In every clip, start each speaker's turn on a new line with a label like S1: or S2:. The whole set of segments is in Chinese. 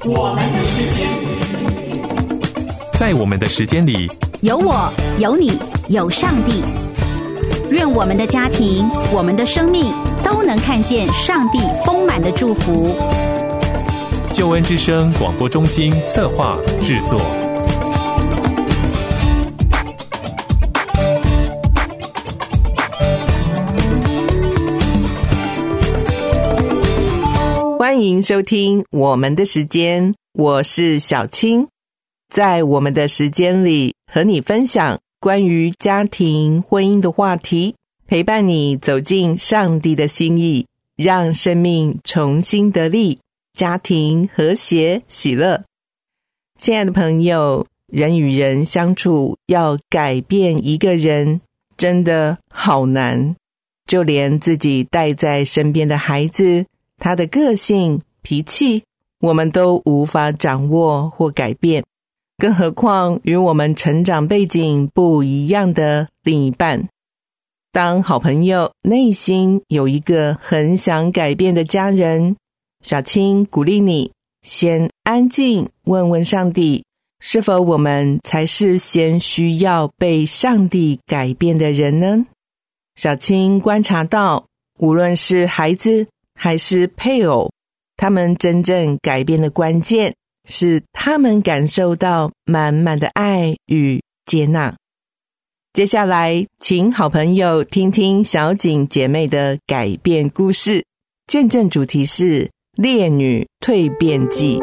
S1: 我们的时间，
S2: 在我们的时间里，
S3: 有我，有你，有上帝。愿我们的家庭，我们的生命都能看见上帝丰满的祝福。
S2: 救恩之声广播中心策划制作。
S4: 欢迎收听我们的时间，我是小青。在我们的时间里，和你分享关于家庭婚姻的话题，陪伴你走进上帝的心意，让生命重新得力，家庭和谐喜乐。亲爱的朋友，人与人相处要改变一个人真的好难，就连自己带在身边的孩子，他的个性脾气我们都无法掌握或改变，更何况与我们成长背景不一样的另一半。当好朋友内心有一个很想改变的家人，小青鼓励你先安静问问上帝，是否我们才是先需要被上帝改变的人呢？小青观察到，无论是孩子还是配偶，他们真正改变的关键是他们感受到满满的爱与接纳。接下来请好朋友听听小景姐妹的改变故事，见证主题是烈女蜕变记。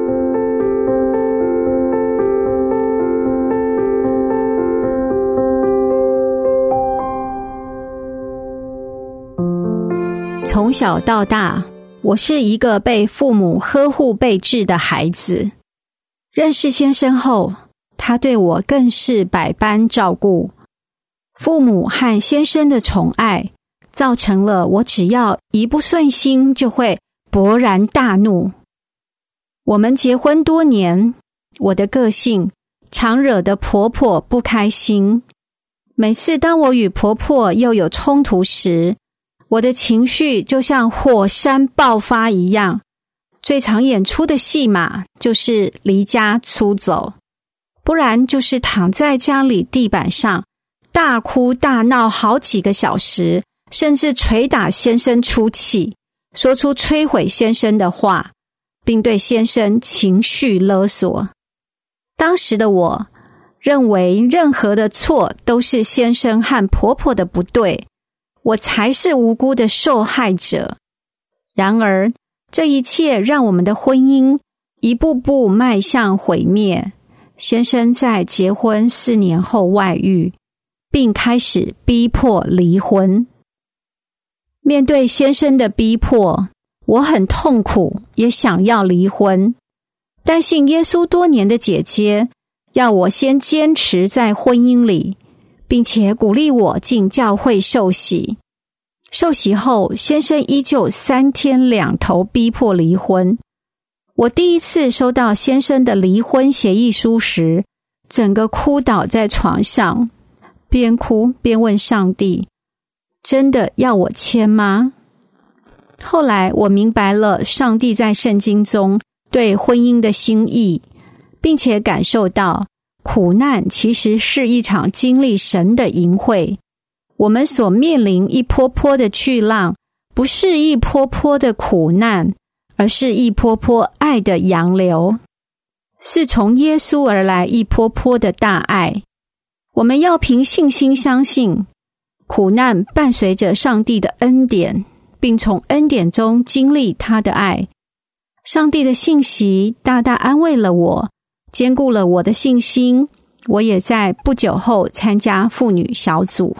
S5: 从小到大，我是一个被父母呵护备至的孩子。认识先生后，他对我更是百般照顾。父母和先生的宠爱，造成了我只要一不顺心就会勃然大怒。我们结婚多年，我的个性常惹得婆婆不开心。每次当我与婆婆又有冲突时，我的情绪就像火山爆发一样，最常演出的戏码就是离家出走，不然就是躺在家里地板上大哭大闹好几个小时，甚至捶打先生出气，说出摧毁先生的话，并对先生情绪勒索。当时的我认为任何的错都是先生和婆婆的不对，我才是无辜的受害者。然而，这一切让我们的婚姻一步步迈向毁灭。先生在结婚4年后外遇，并开始逼迫离婚。面对先生的逼迫，我很痛苦，也想要离婚。但信耶稣多年的姐姐要我先坚持在婚姻里，并且鼓励我进教会受洗。受洗后，先生依旧3天2头逼迫离婚。我第一次收到先生的离婚协议书时，整个哭倒在床上，边哭边问上帝，真的要我签吗？后来我明白了上帝在圣经中对婚姻的心意，并且感受到苦难其实是一场经历神的营会。我们所面临一波波的巨浪，不是一波波的苦难，而是一波波爱的洋流，是从耶稣而来一波波的大爱。我们要凭信心相信，苦难伴随着上帝的恩典，并从恩典中经历他的爱。上帝的信息大大安慰了我，坚固了我的信心。我也在不久后参加妇女小组。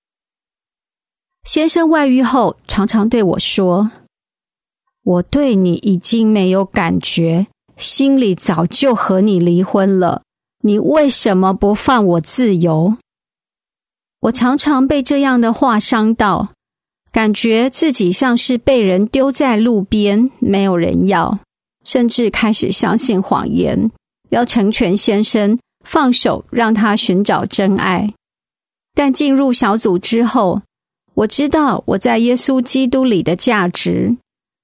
S5: 先生外遇后，常常对我说，我对你已经没有感觉，心里早就和你离婚了，你为什么不放我自由？我常常被这样的话伤到，感觉自己像是被人丢在路边，没有人要，甚至开始相信谎言，要成全先生，放手让他寻找真爱。但进入小组之后，我知道我在耶稣基督里的价值，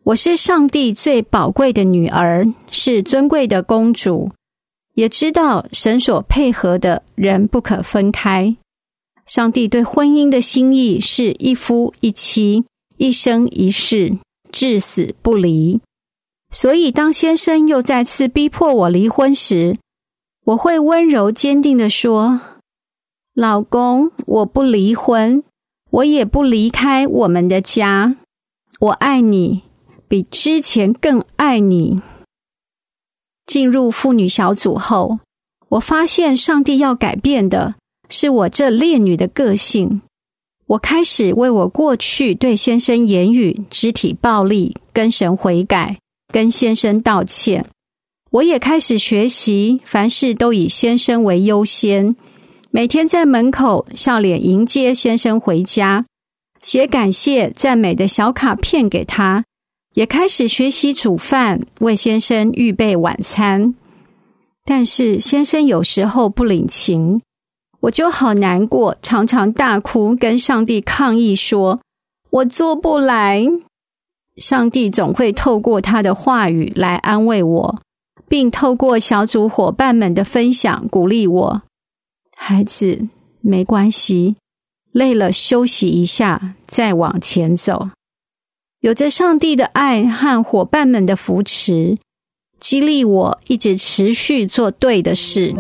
S5: 我是上帝最宝贵的女儿，是尊贵的公主，也知道神所配合的人不可分开。上帝对婚姻的心意是一夫一妻，一生一世，至死不离。所以当先生又再次逼迫我离婚时，我会温柔坚定地说，老公，我不离婚，我也不离开我们的家，我爱你，比之前更爱你。进入妇女小组后，我发现上帝要改变的是我这烈女的个性。我开始为我过去对先生言语、肢体暴力跟神悔改，跟先生道歉。我也开始学习，凡事都以先生为优先，每天在门口笑脸迎接先生回家，写感谢赞美的小卡片给他，也开始学习煮饭，为先生预备晚餐。但是先生有时候不领情，我就好难过，常常大哭，跟上帝抗议说，我做不来。上帝总会透过他的话语来安慰我，并透过小组伙伴们的分享鼓励我，孩子，没关系，累了休息一下，再往前走。有着上帝的爱和伙伴们的扶持，激励我一直持续做对的事。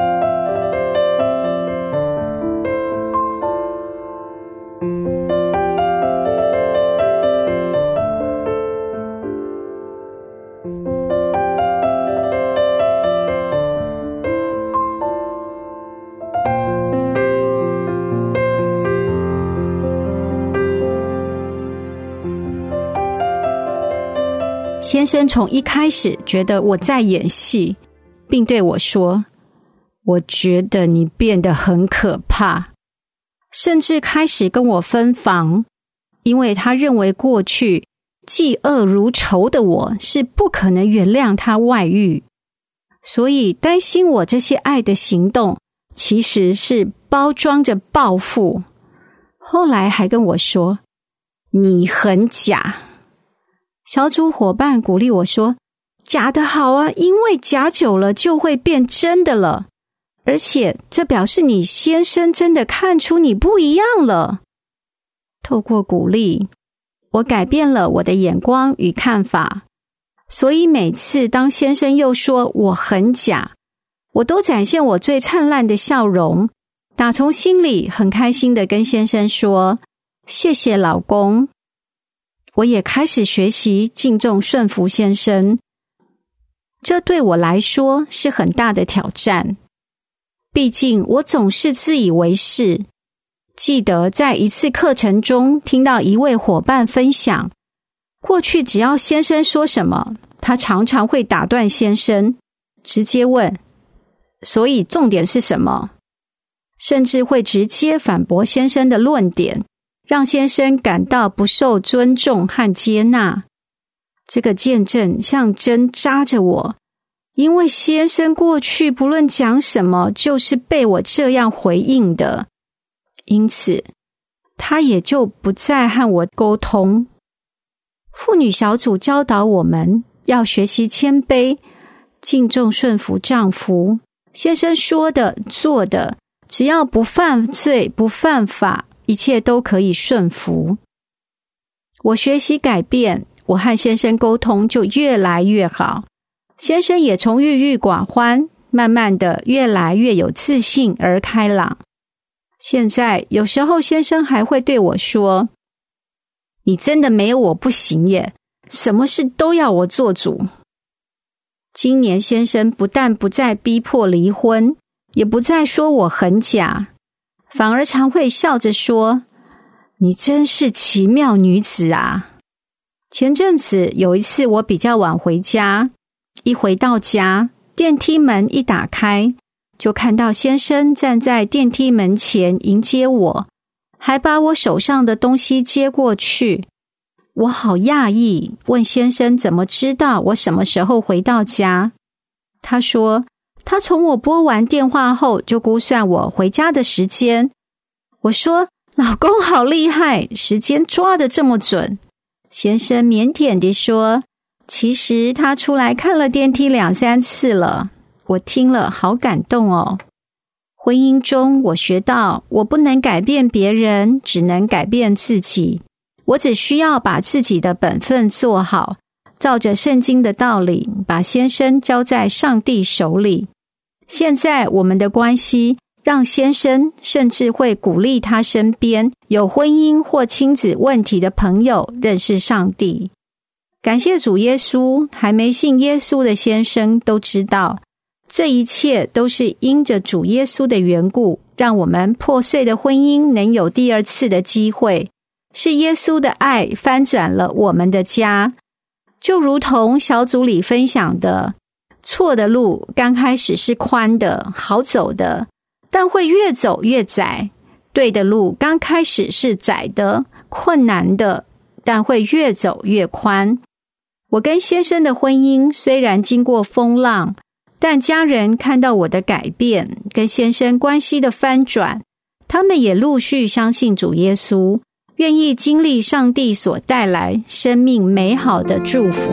S5: 先生从一开始觉得我在演戏，并对我说，我觉得你变得很可怕，甚至开始跟我分房，因为他认为过去嫉恶如仇的我是不可能原谅他外遇，所以担心我这些爱的行动其实是包装着报复。后来还跟我说，你很假。小组伙伴鼓励我说，假的好啊，因为假久了就会变真的了，而且这表示你先生真的看出你不一样了。透过鼓励，我改变了我的眼光与看法，所以每次当先生又说我很假，我都展现我最灿烂的笑容，打从心里很开心地跟先生说，谢谢老公。我也开始学习敬重顺服先生，这对我来说是很大的挑战。毕竟我总是自以为是。记得在一次课程中听到一位伙伴分享，过去只要先生说什么，他常常会打断先生，直接问，所以重点是什么？甚至会直接反驳先生的论点，让先生感到不受尊重和接纳。这个见证像针扎着我，因为先生过去不论讲什么，就是被我这样回应的，因此他也就不再和我沟通。妇女小组教导我们要学习谦卑，敬重顺服丈夫，先生说的做的，只要不犯罪不犯法，一切都可以顺服。我学习改变，我和先生沟通就越来越好，先生也从郁郁寡欢，慢慢的越来越有自信而开朗。现在有时候先生还会对我说，你真的没有我不行耶，什么事都要我做主。今年先生不但不再逼迫离婚，也不再说我很假，反而常会笑着说，你真是奇妙女子啊。前阵子有一次我比较晚回家，一回到家，电梯门一打开，就看到先生站在电梯门前迎接我，还把我手上的东西接过去。我好讶异，问先生怎么知道我什么时候回到家。他说，他从我拨完电话后就估算我回家的时间。我说，老公好厉害，时间抓得这么准。 先生腼腆地说，其实他出来看了电梯2-3次了。我听了好感动哦。婚姻中我学到，我不能改变别人，只能改变自己。我只需要把自己的本分做好，照着圣经的道理，把先生交在上帝手里。现在我们的关系让先生甚至会鼓励他身边有婚姻或亲子问题的朋友认识上帝。感谢主耶稣，还没信耶稣的先生都知道，这一切都是因着主耶稣的缘故，让我们破碎的婚姻能有第二次的机会。是耶稣的爱翻转了我们的家。就如同小组里分享的，错的路刚开始是宽的，好走的，但会越走越窄。对的路刚开始是窄的，困难的，但会越走越宽。我跟先生的婚姻虽然经过风浪，但家人看到我的改变，跟先生关系的翻转，他们也陆续相信主耶稣，愿意经历上帝所带来生命美好的祝福。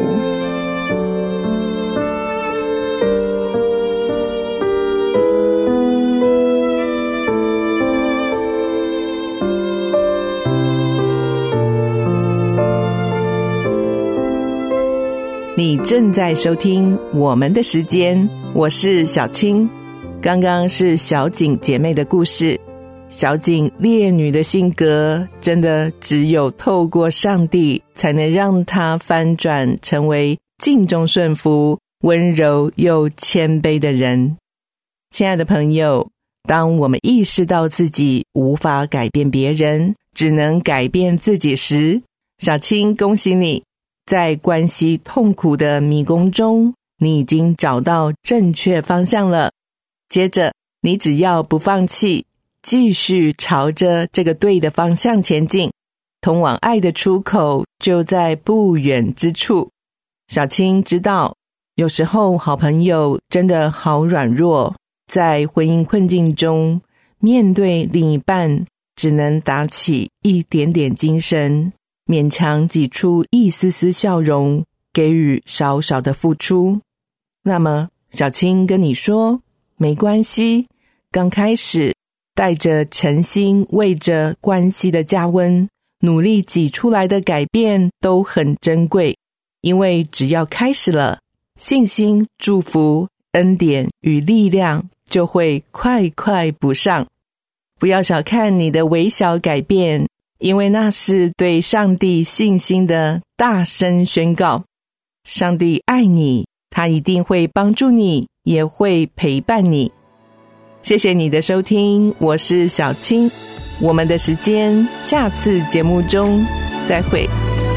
S4: 你正在收听我们的时间，我是小青。刚刚是小景姐妹的故事。小景烈女的性格真的只有透过上帝才能让她翻转成为敬重顺服、温柔又谦卑的人。亲爱的朋友，当我们意识到自己无法改变别人，只能改变自己时，小青恭喜你，在关系痛苦的迷宫中，你已经找到正确方向了。接着，你只要不放弃，继续朝着这个对的方向前进，通往爱的出口就在不远之处。小青知道，有时候好朋友真的好软弱，在婚姻困境中，面对另一半，只能打起一点点精神，勉强挤出一丝丝笑容，给予少少的付出。那么，小青跟你说，没关系，刚开始带着诚心为着关系的加温，努力挤出来的改变都很珍贵，因为只要开始了，信心、祝福、恩典与力量就会快快补上。不要小看你的微小改变，因为那是对上帝信心的大声宣告。上帝爱你，他一定会帮助你，也会陪伴你。谢谢你的收听，我是小青，我们的时间下次节目中再会。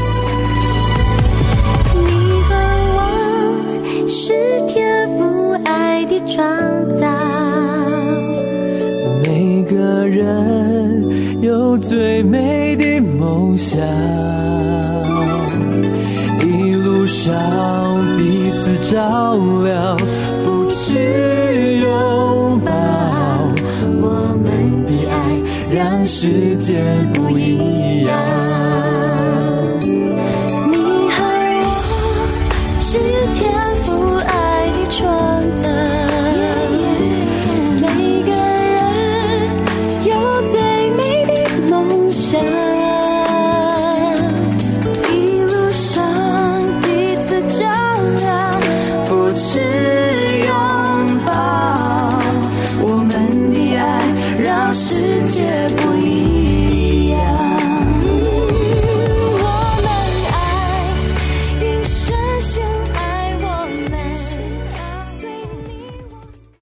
S1: 你和我是天父爱的创造，
S6: 每个人有最美的梦想，一路上彼此照亮，